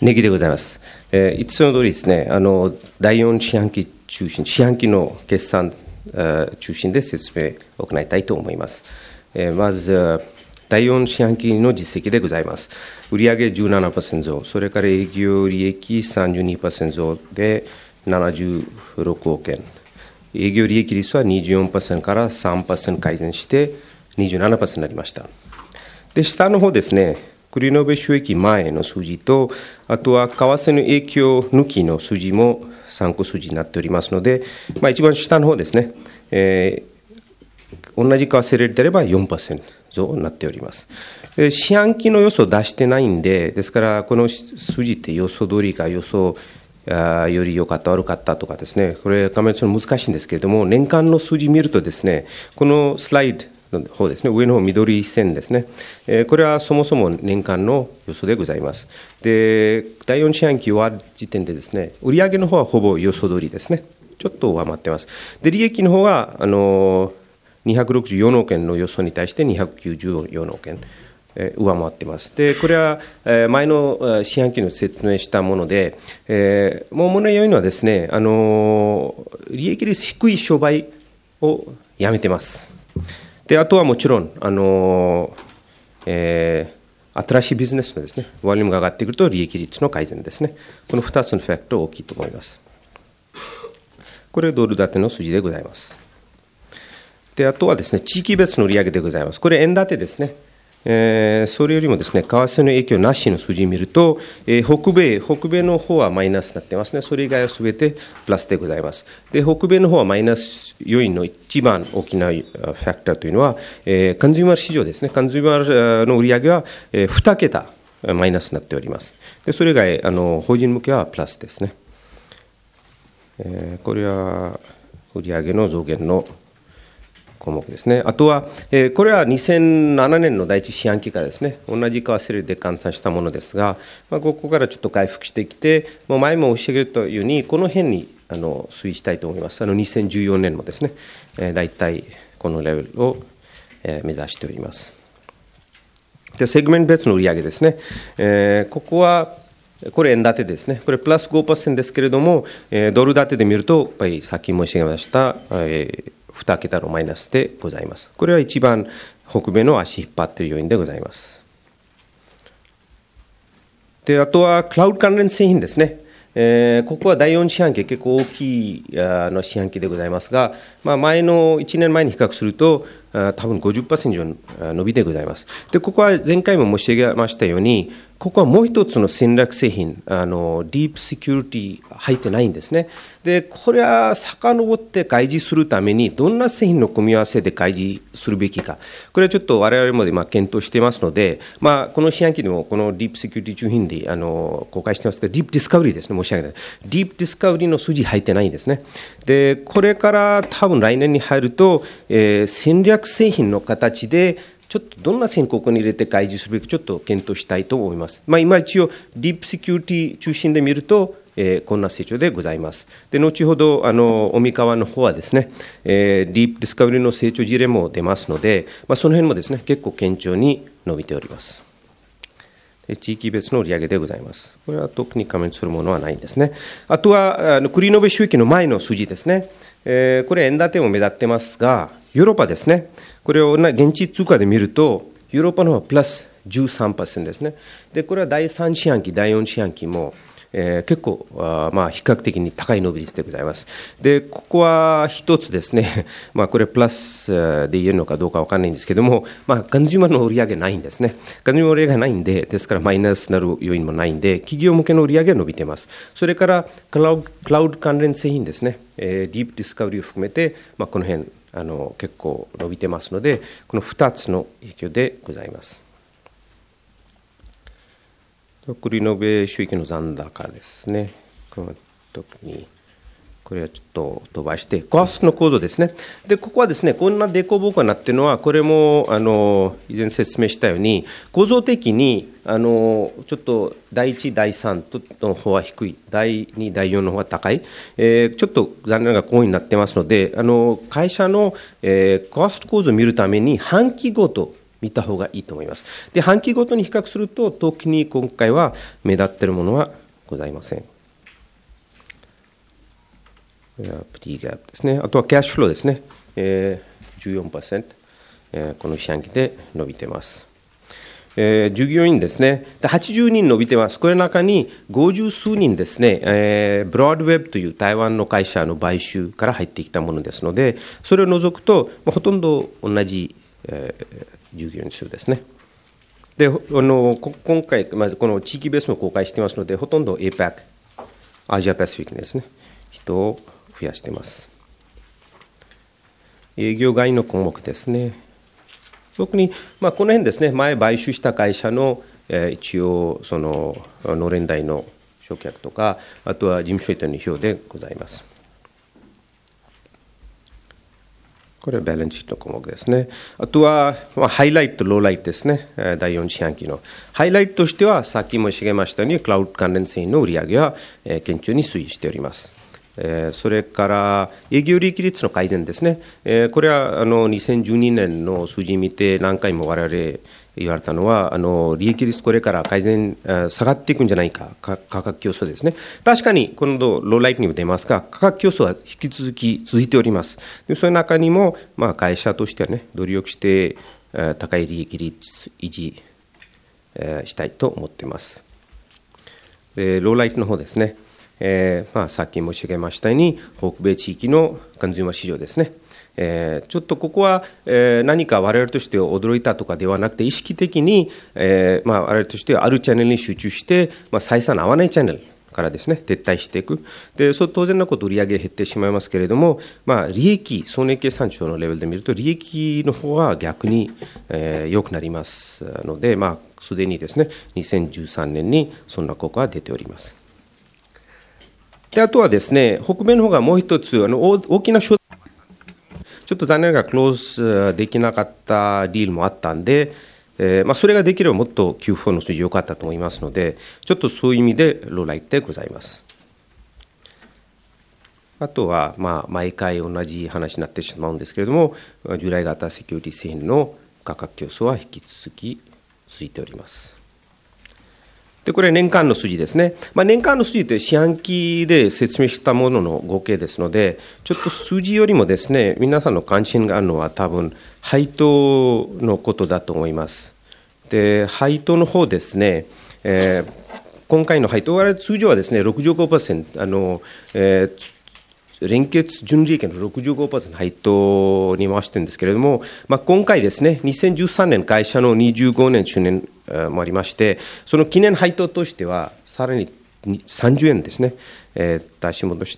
ネギでございます。いつも通りですね、第4四半期中心、四半期の決算中心で説明を行いたいと思います。まず、第4四半期の実績でございます。売上 17% 増、それから営業利益 32% 増で76億円。営業利益率は 24% から 3% 改善して27% になりました。で、下の方ですね、繰延収益前の数字と、あとは為替の影響抜きの数字も参考数字になっておりますので、一番下の方ですね、同じ為替レートであれば 4% 増になっております。四半期の予想を出してないんで、ですから、この数字って予想通りか予想より良かった、悪かったとかですね、これ、考えるの難しいんですけれども、年間の数字見るとですね、このスライドの方ですね、上の方緑線ですね、これはそもそも年間の予想でございます。で、第4四半期終わる時点でですね、売上の方はほぼ予想通りですね、ちょっと上回ってます。で、利益の方は264億円の予想に対して294億円。上回っています。で、これは前の四半期の説明したもので、もう問題要因はですね、利益率低い商売をやめてます。で、あとはもちろん、新しいビジネスのですね、ワリュームが上がってくると利益率の改善ですね。この2つのファクト大きいと思います。これドル建ての数字でございます。で、あとはですね、地域別の売上でございます。これ円建てですね。それよりもですね、為替の影響なしの数字を見ると、北米の方はマイナスになってますね。それ以外はすべてプラスでございます。で、北米の方はマイナス要因の一番大きなファクターというのは、コンジューマー市場ですね。コンジューマーの売上は2桁マイナスになっております。で、それ以外、法人向けはプラスですね。これは売上の増減の項目ですね。あとは、これは2007年の第一四半期からですね、同じ為替レートで換算したものですが、ここからちょっと回復してきて、もう前もおっしゃるというように、この辺に推移したいと思います。2014年もですね、大体このレベルを目指しております。で、セグメント別の売上ですね。ここはこれ円建てですね。これプラス 5% ですけれども、ドル建てで見ると、やっぱりさっき申し上げました、2桁のマイナスでございます。これは一番北米の足引っ張っている要因でございます。で、あとはクラウド関連製品ですね。ここは第4四半期、結構大きい四半期でございますが、前の1年前に比較すると、多分 50% 以上の伸びでございます。で、ここは前回も申し上げましたように、ここはもう一つの戦略製品、ディープセキュリティ入ってないんですね。で、これは遡って開示するために、どんな製品の組み合わせで開示するべきか、これはちょっと我々もで検討していますので、この四半期でもこのディープセキュリティ中品で公開してますが、ディープディスカバリーですね、申し上げない。ディープディスカバリーの数字入ってないんですね。で、これから多分来年に入ると、戦略製品の形で、ちょっとどんな線ここに入れて開示するべきか、ちょっと検討したいと思います。今一応、ディープセキュリティ中心で見ると、こんな成長でございます。で、後ほど、尾身川の方はですね、ディープディスカバリーの成長事例も出ますので、その辺もですね、結構堅調に伸びております。で、地域別の売上でございます。これは特にコメントするものはないんですね。あとは、繰延収益の前の数字ですね。これ、円建ても目立ってますが、ヨーロッパですね。これを現地通貨で見ると、ヨーロッパの方はプラス 13% ですね。で、これは第3四半期、第4四半期も、結構、比較的に高い伸び率でございます。で、ここは一つですね、これプラスで言えるのかどうかわかんないんですけども、コンジューマーの売上ないんですね。コンジューマーの売上がないんで、ですからマイナスになる要因もないんで、企業向けの売上が伸びています。それから、クラウド関連製品ですね、ディープディスカバリーを含めて、この辺、結構伸びてますので、この2つの影響でございます。繰延収益の残高ですね。特にこれはちょっと飛ばして、コストの構造ですね。で、ここはですね、こんな凸凹になっているのは、これも以前説明したように、構造的にちょっと第1、第3の方は低い、第2、第4の方が高い、ちょっと残念ながらこうになってますので、会社のコスト構造を見るために、半期ごと見た方がいいと思います。で、半期ごとに比較すると、特に今回は目立っているものはございません。プリーギャップですね。あとはキャッシュフローですね。14%、この四半期で伸びています。従業員ですね、80人伸びてます。これの中に50数人ですね、ブロードウェブという台湾の会社の買収から入ってきたものですので、それを除くと、ほとんど同じ、従業員数ですね。で、今回、この地域ベースも公開していますので、ほとんど APAC、アジアパシフィックですね、人を増やしています。営業外の項目ですね。特に、この辺ですね、前買収した会社の、一応、のれん代の償却とか、あとは事務所移転の表でございます。これはバランスシートの項目ですね。あとは、ハイライト、ローライトですね、第4四半期の。ハイライトとしては、さっき申し上げましたように、クラウド関連製品の売上は、堅調に推移しております。それから営業利益率の改善ですね。これは2012年の数字見て何回も我々言われたのは、利益率これから改善、下がっていくんじゃないか、価格競争ですね。確かに今度ローライトにも出ますが、価格競争は引き続き続いております。でその中にも、会社としてはね、努力して高い利益率維持したいと思っています。ローライトの方ですね。さっき申し上げましたように、北米地域のコンシューマー市場ですね。ちょっとここは、何か我々として驚いたとかではなくて、意識的に、我々としてはあるチャンネルに集中して、採算の合わないチャンネルからですね、撤退していく。で、当然のこと、売上減ってしまいますけれども、利益、損益計算書のレベルで見ると、利益の方は逆に、良くなりますので、すでにですね、2013年にそんな効果が出ております。であとはですね、北米の方がもう一つ、大きなちょっと残念ながらクローズできなかったディールもあったんで、それができればもっと Q4 の数字良かったと思いますので、ちょっとそういう意味でローライトでございます。あとは、毎回同じ話になってしまうんですけれども、従来型セキュリティ製品の価格競争は引き続き続いております。で、これ年間の数字ですね。年間の数字って四半期で説明したものの合計ですので、ちょっと数字よりもですね、皆さんの関心があるのは多分、配当のことだと思います。で、配当の方ですね、今回の配当は通常はですね、65%、連結純利益の 65% 配当に回してるんですけれども、今回ですね、2013年会社の25年周年もありまして、その記念配当としては、さらに30円ですね、出し戻して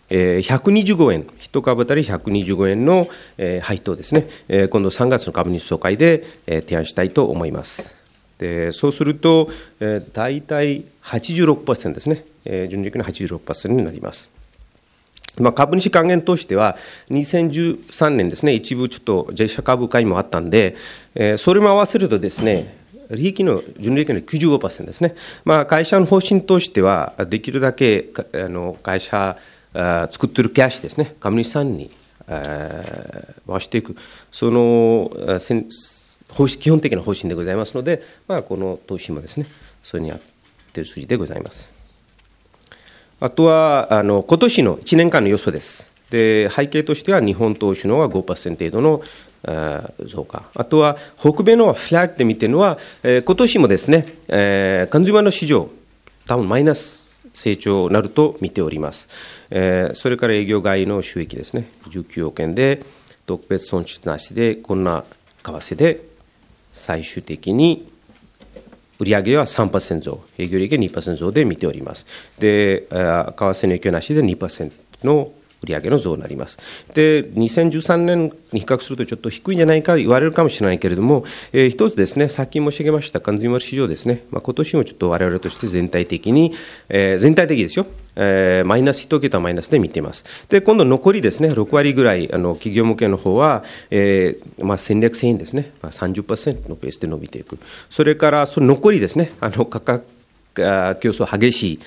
、125円、1株当たり125円の配当ですね、今度3月の株主総会で提案したいと思います。でそうすると、大体 86% ですね、純利益の 86% になります。株主還元としては、2013年ですね、一部ちょっと自社株買いもあったんで、それも合わせるとですね、利益の純利益の 95% ですね。会社の方針としては、できるだけ会社作っているキャッシュですね、株主さんに回していく、その基本的な方針でございますので、この投資もですね、それに合っている数字でございます。あとは今年の1年間の予想です。で、背景としては日本投資のは 5% 程度の増加。あとは北米のフラットで見ているのは、今年もですね、コンシューマーの市場、多分マイナス成長になると見ております。それから営業外の収益ですね、19億円で、特別損失なしで、こんな為替で最終的に売上は 3% 増、営業利益は 2% 増で見ております。で、為替の影響なしで 2% の売上の増になります。で、2013年に比較するとちょっと低いんじゃないか言われるかもしれないけれども、一つですね、さっき申し上げましたコンシューマー市場ですね、今年もちょっと我々として全体的に、全体的ですよ、マイナス1桁マイナスで見ています。で、今度残りですね、6割ぐらい、企業向けの方は、戦略製品ですね、30% のペースで伸びていく。それから、その残りですね、価格競争激しい、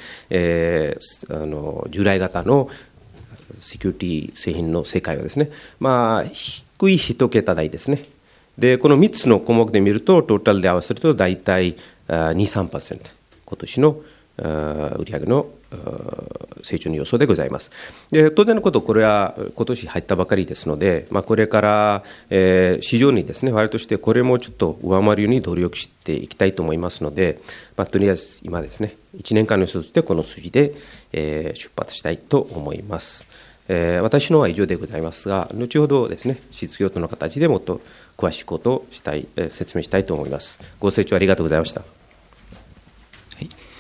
従来型のセキュリティ製品の世界はですね、低い1桁台ですね。 で、この3つの項目で見ると、トータルで合わせると大体2、3%、今年の売上の成長の予想でございます。で、当然のこと、これは今年入ったばかりですので、これから、市場にですね、我々としてこれもちょっと上回るように努力していきたいと思いますので、とりあえず今ですね、1年間の予想としてこの数字で、出発したいと思います。私のは以上でございますが、後ほどですね、質疑応答の形でもっと詳しいことをしたい、説明したいと思います。ご清聴ありがとうございました。